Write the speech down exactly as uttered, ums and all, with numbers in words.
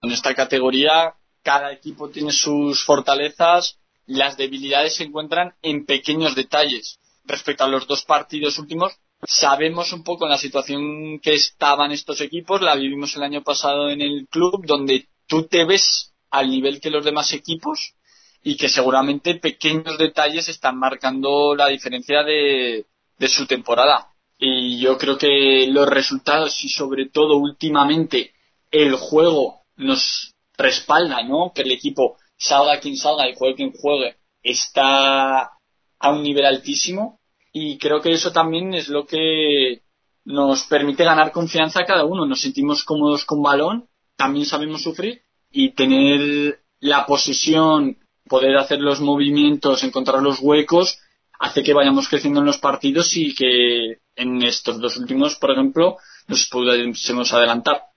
En esta categoría cada equipo tiene sus fortalezas y las debilidades se encuentran en pequeños detalles. Respecto a los dos partidos últimos, sabemos un poco la situación que estaban estos equipos, la vivimos el año pasado en el club, donde tú te ves al nivel que los demás equipos y que seguramente pequeños detalles están marcando la diferencia de, de su temporada. Y yo creo que los resultados y sobre todo últimamente el juego nos respalda, ¿no? Que el equipo, salga quien salga y juegue quien juegue, está a un nivel altísimo y creo que eso también es lo que nos permite ganar confianza a cada uno. Nos sentimos cómodos con balón, también sabemos sufrir y tener la posesión, poder hacer los movimientos, encontrar los huecos, hace que vayamos creciendo en los partidos y que en estos dos últimos, por ejemplo, nos pudiésemos adelantar.